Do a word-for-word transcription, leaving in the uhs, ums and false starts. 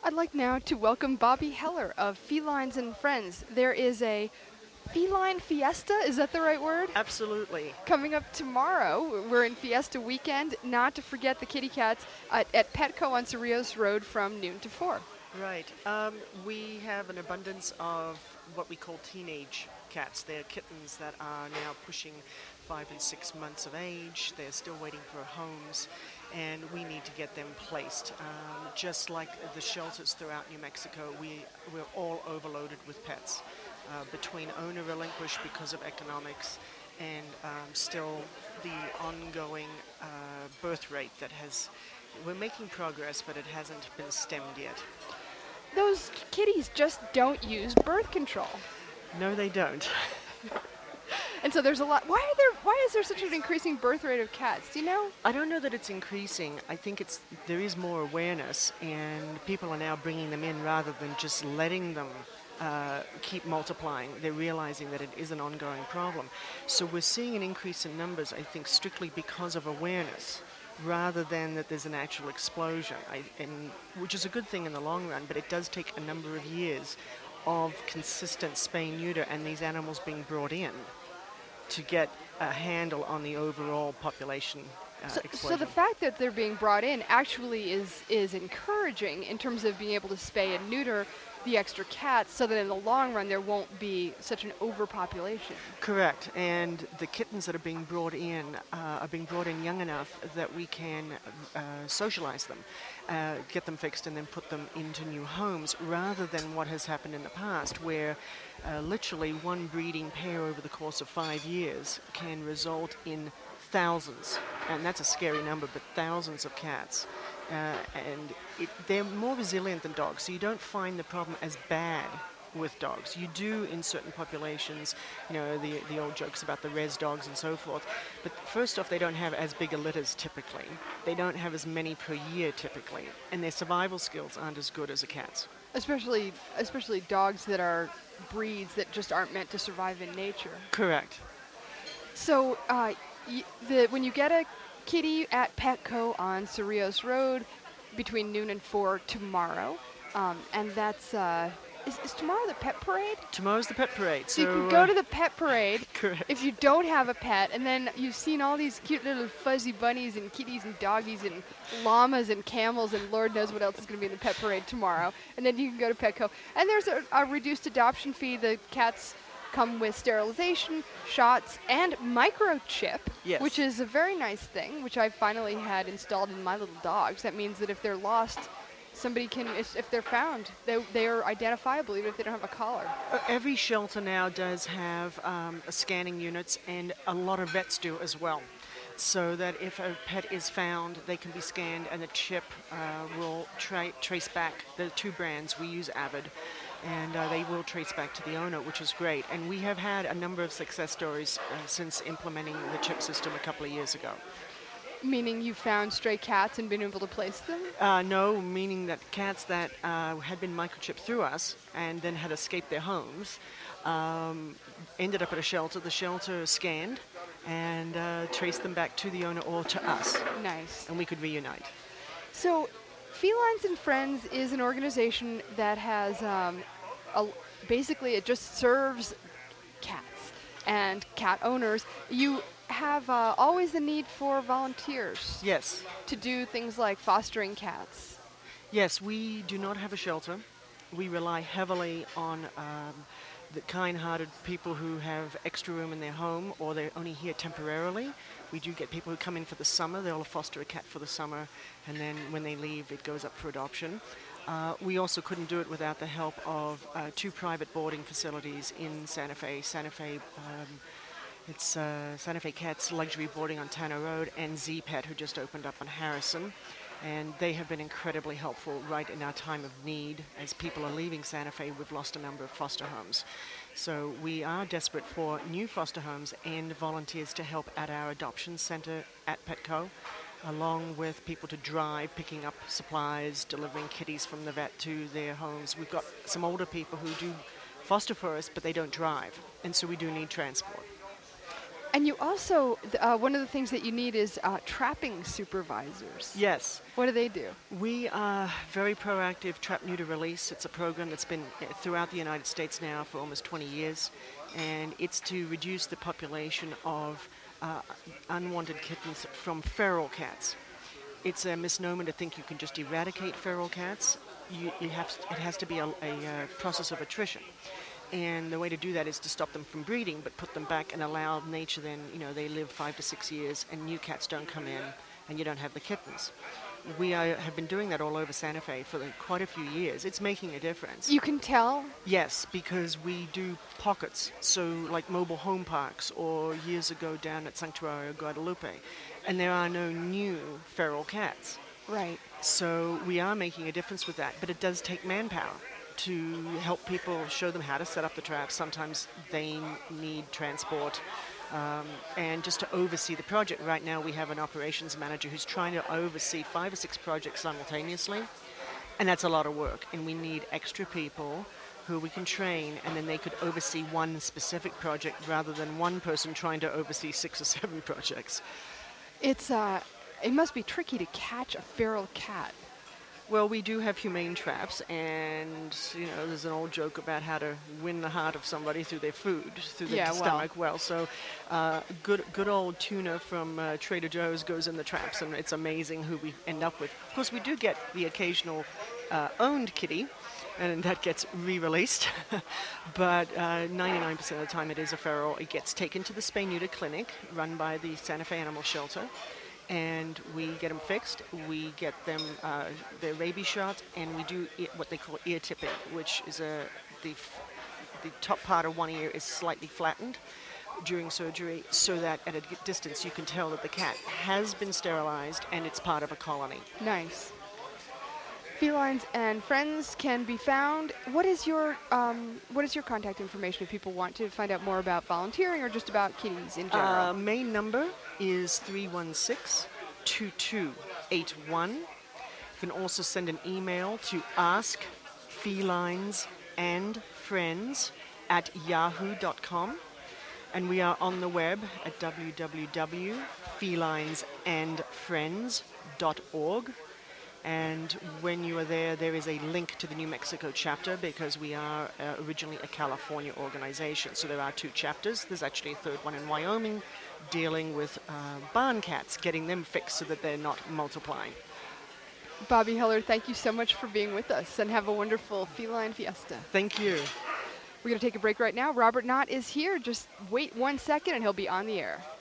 I'd like now to welcome Bobby Heller of Felines and Friends. There is a feline fiesta, is that the right word? Absolutely. Coming up tomorrow. We're in Fiesta weekend, not to forget the kitty cats at, at Petco on Cerrillos Road from noon to four. Right. Um, we have an abundance of what we call teenage cats. They're kittens that are now pushing five and six months of age. They're still waiting for homes, and we need to get them placed. Um, just like the shelters throughout New Mexico, we, we're all overloaded with pets. Uh, between owner relinquish because of economics and um, still the ongoing uh, birth rate that has, we're making progress, but it hasn't been stemmed yet. Those kitties just don't use birth control. No, they don't. And so there's a lot. Why are there? Why is there such an increasing birth rate of cats? Do you know? I don't know that it's increasing. I think it's there is more awareness, and people are now bringing them in rather than just letting them uh, keep multiplying. They're realizing that it is an ongoing problem. So we're seeing an increase in numbers, I think, strictly because of awareness, rather than that there's an actual explosion, I, and, which is a good thing in the long run, but it does take a number of years of consistent spay-neuter and these animals being brought in to get a handle on the overall population uh, So, so explosion. the fact that they're being brought in actually is is encouraging in terms of being able to spay and neuter the extra cats, so that in the long run there won't be such an overpopulation. Correct, and the kittens that are being brought in uh, are being brought in young enough that we can uh, socialize them, uh, get them fixed, and then put them into new homes, rather than what has happened in the past, where uh, literally one breeding pair over the course of five years can result in thousands, and that's a scary number, but thousands of cats. Uh, and it, they're more resilient than dogs, so you don't find the problem as bad with dogs. You do in certain populations, you know, the, the old jokes about the res dogs and so forth. But first off, they don't have as big a litters typically. They don't have as many per year typically, and their survival skills aren't as good as a cat's. Especially, especially dogs that are breeds that just aren't meant to survive in nature. Correct. So, uh, y- the when you get a kitty at Petco on Cerrillos Road between noon and four tomorrow, um, and that's uh, is, is tomorrow the pet parade? Tomorrow's the pet parade, So so you can go uh, to the pet parade correct. if you don't have a pet, and then you've seen all these cute little fuzzy bunnies and kitties and doggies and llamas and camels and Lord knows what else is going to be in the pet parade tomorrow. And then you can go to Petco. And there's a, a reduced adoption fee. The cats come with sterilization, shots, and microchip, Yes. which is a very nice thing, which I finally had installed in my little dogs. That means that if they're lost, somebody can, if, if they're found, they, they are identifiable even if they don't have a collar. Uh, Every shelter now does have um, scanning units, and a lot of vets do as well. So that if a pet is found, they can be scanned, and the chip uh, will tra- trace back the two brands. We use Avid, and uh, they will trace back to the owner, which is great. And we have had a number of success stories uh, since implementing the chip system a couple of years ago. Meaning you found stray cats and been able to place them? Uh, no, meaning that cats that uh, had been microchipped through us and then had escaped their homes um, ended up at a shelter. The shelter scanned and uh, traced them back to the owner or to us, Nice. and we could reunite. So, Felines and Friends is an organization that has um, a, basically it just serves cats and cat owners. You have uh, always the need for volunteers Yes, to do things like fostering cats. yes, we do not have a shelter. We rely heavily on um, the kind-hearted people who have extra room in their home, or they're only here temporarily. We do get people who come in for the summer. They'll foster a cat for the summer, and then when they leave, it goes up for adoption. Uh, we also couldn't do it without the help of uh, two private boarding facilities in Santa Fe. Santa Fe, um, it's uh, Santa Fe Cats Luxury Boarding on Tanner Road, and Z-Pet, who just opened up on Harrison. And they have been incredibly helpful right in our time of need. As people are leaving Santa Fe, we've lost a number of foster homes. So we are desperate for new foster homes and volunteers to help at our adoption center at Petco, along with people to drive, picking up supplies, delivering kitties from the vet to their homes. We've got some older people who do foster for us, but they don't drive, and so we do need transport. And you also, th- uh, one of the things that you need is uh, trapping supervisors. Yes. What do they do? We are very proactive Trap Neuter Release. It's a program that's been uh, throughout the United States now for almost twenty years, and it's to reduce the population of uh, unwanted kittens from feral cats. It's a misnomer to think you can just eradicate feral cats. You, you have, it has to be a, a, uh process of attrition. And the way to do that is to stop them from breeding, but put them back and allow nature then, you know, they live five to six years and new cats don't come in and you don't have the kittens. We are, have been doing that all over Santa Fe for like quite a few years. It's making a difference. You can tell? Yes, because we do pockets, so like mobile home parks or years ago down at Sanctuario Guadalupe, and there are no new feral cats. Right. So we are making a difference with that, but it does take manpower to help people, show them how to set up the traps. Sometimes they need transport, um, and just to oversee the project. Right now we have an operations manager who's trying to oversee five or six projects simultaneously, and that's a lot of work, and we need extra people who we can train, and then they could oversee one specific project rather than one person trying to oversee six or seven projects. It's, uh, it must be tricky to catch a feral cat. Well, we do have humane traps, and you know, there's an old joke about how to win the heart of somebody through their food, through their Yeah, well. stomach. Well, so uh, good, good old tuna from uh, Trader Joe's goes in the traps, and it's amazing who we end up with. Of course, we do get the occasional uh, owned kitty, and that gets re-released. But uh, ninety-nine percent of the time, it is a feral. It gets taken to the spay-neuter clinic run by the Santa Fe Animal Shelter, and we get them fixed. We get them uh, their rabies shot, and we do e- what they call ear tipping, which is a the f- the top part of one ear is slightly flattened during surgery, so that at a g- distance you can tell that the cat has been sterilized and it's part of a colony. Nice. Felines and Friends can be found. What is your um, what is your contact information if people want to find out more about volunteering or just about kitties in general? Uh, main number is three one six, two two eight one. You can also send an email to askfelinesandfriends at yahoo dot com. And we are on the web at w w w dot felines and friends dot org. And when you are there, there is a link to the New Mexico chapter, because we are uh, originally a California organization. So there are two chapters. There's actually a third one in Wyoming dealing with uh, barn cats, getting them fixed so that they're not multiplying. Bobby Heller, thank you so much for being with us, and have a wonderful feline fiesta. Thank you. We're going to take a break right now. Robert Knott is here. Just wait one second and he'll be on the air.